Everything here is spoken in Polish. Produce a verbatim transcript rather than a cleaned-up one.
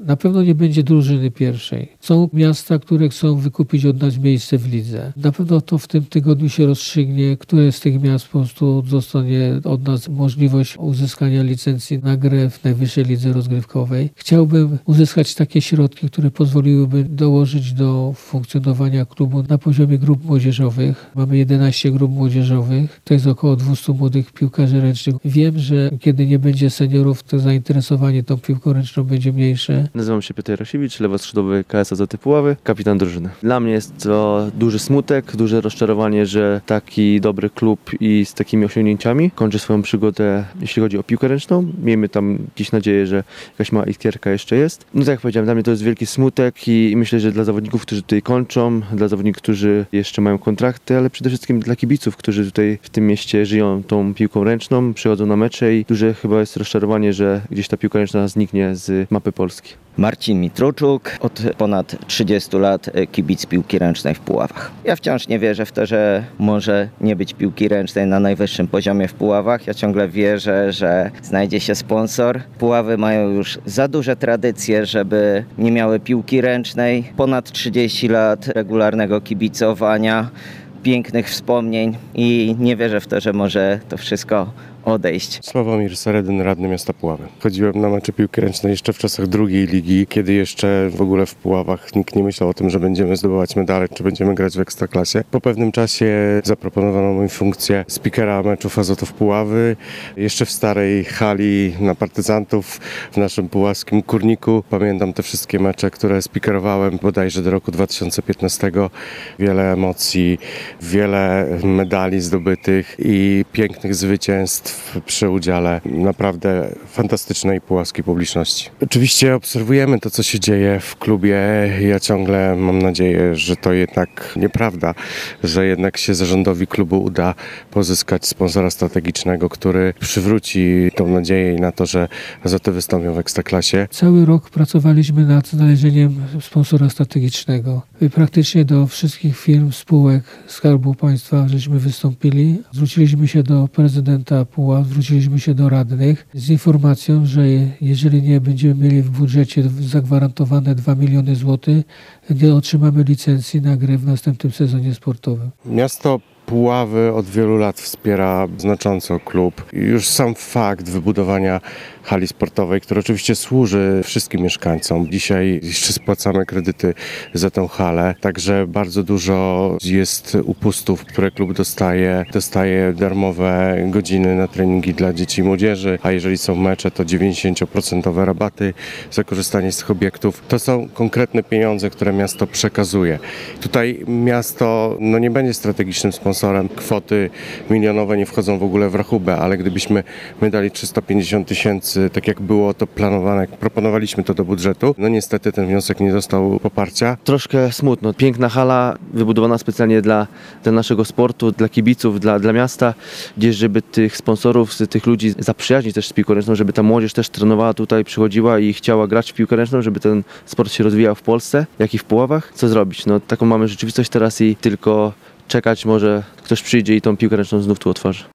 Na pewno nie będzie drużyny pierwszej. Są miasta, które chcą wykupić od nas miejsce w lidze. Na pewno to w tym tygodniu się rozstrzygnie, które z tych miast po prostu dostanie od nas możliwość uzyskania licencji na grę w najwyższej lidze rozgrywkowej. Chciałbym uzyskać takie środki, które pozwoliłyby dołożyć do funkcjonowania klubu na poziomie grup młodzieżowych. Mamy jedenaście grup młodzieżowych, to jest około dwieście młodych piłkarzy ręcznych. Wiem, że kiedy nie będzie seniorów, to zainteresowanie tą piłką ręczną będzie mniejsze. Nazywam się Piotr Rasiewicz, lewoskrzydłowy K S A Z Puławy, kapitan drużyny. Dla mnie jest to duży smutek, duże rozczarowanie, że taki dobry klub i z takimi osiągnięciami kończy swoją przygodę, jeśli chodzi o piłkę ręczną. Miejmy tam gdzieś nadzieję, że jakaś mała iskierka jeszcze jest. No tak jak powiedziałem, dla mnie to jest wielki smutek i, i myślę, że dla zawodników, którzy tutaj kończą, dla zawodników, którzy jeszcze mają kontrakty, ale przede wszystkim dla kibiców, którzy tutaj w tym mieście żyją tą piłką ręczną, przychodzą na mecze i duże chyba jest rozczarowanie, że gdzieś ta piłka ręczna zniknie z mapy Polski. Marcin Mitruczuk, od ponad trzydziestu lat kibic piłki ręcznej w Puławach. Ja wciąż nie wierzę w to, że może nie być piłki ręcznej na najwyższym poziomie w Puławach. Ja ciągle wierzę, że znajdzie się sponsor. Puławy mają już za duże tradycje, żeby nie miały piłki ręcznej. Ponad trzydzieści lat regularnego kibicowania, pięknych wspomnień i nie wierzę w to, że może to wszystko odejść. Sławomir Seredyn, radny miasta Puławy. Chodziłem na mecze piłki ręcznej jeszcze w czasach drugiej ligi, kiedy jeszcze w ogóle w Puławach nikt nie myślał o tym, że będziemy zdobywać medale, czy będziemy grać w Ekstraklasie. Po pewnym czasie zaproponowano mi funkcję speakera meczów Azotów Puławy. Jeszcze w starej hali na partyzantów w naszym puławskim Kurniku. Pamiętam te wszystkie mecze, które speakerowałem bodajże do roku dwa tysiące piętnastego. Wiele emocji, wiele medali zdobytych i pięknych zwycięstw przy udziale naprawdę fantastycznej puławskiej publiczności. Oczywiście obserwujemy to, co się dzieje w klubie. Ja ciągle mam nadzieję, że to jednak nieprawda, że jednak się zarządowi klubu uda pozyskać sponsora strategicznego, który przywróci tą nadzieję i na to, że Azoty wystąpią w Ekstraklasie. Cały rok pracowaliśmy nad znalezieniem sponsora strategicznego. I praktycznie do wszystkich firm, spółek Skarbu Państwa żeśmy wystąpili. Zwróciliśmy się do prezydenta Puław, zwróciliśmy się do radnych z informacją, że jeżeli nie będziemy mieli w budżecie zagwarantowane dwa miliony złotych, nie otrzymamy licencji na grę w następnym sezonie sportowym. Miasto Puławy od wielu lat wspiera znacząco klub. Już sam fakt wybudowania hali sportowej, która oczywiście służy wszystkim mieszkańcom. Dzisiaj jeszcze spłacamy kredyty za tę halę, także bardzo dużo jest upustów, które klub dostaje. Dostaje darmowe godziny na treningi dla dzieci i młodzieży, a jeżeli są mecze, to dziewięćdziesiąt procent rabaty za korzystanie z tych obiektów. To są konkretne pieniądze, które miasto przekazuje. Tutaj miasto no, nie będzie strategicznym sponsorem. Kwoty milionowe nie wchodzą w ogóle w rachubę, ale gdybyśmy my dali trzysta pięćdziesiąt tysięcy, tak jak było to planowane, jak proponowaliśmy to do budżetu, no niestety ten wniosek nie dostał poparcia. Troszkę smutno. Piękna hala, wybudowana specjalnie dla, dla naszego sportu, dla kibiców, dla, dla miasta, gdzieś żeby tych sponsorów, tych ludzi zaprzyjaźnić też z piłką ręczną, żeby ta młodzież też trenowała tutaj, przychodziła i chciała grać w piłkę ręczną, żeby ten sport się rozwijał w Polsce, jak i w Puławach. Co zrobić? No taką mamy rzeczywistość teraz i tylko czekać, może ktoś przyjdzie i tą piłkę ręczną znów tu otworzy.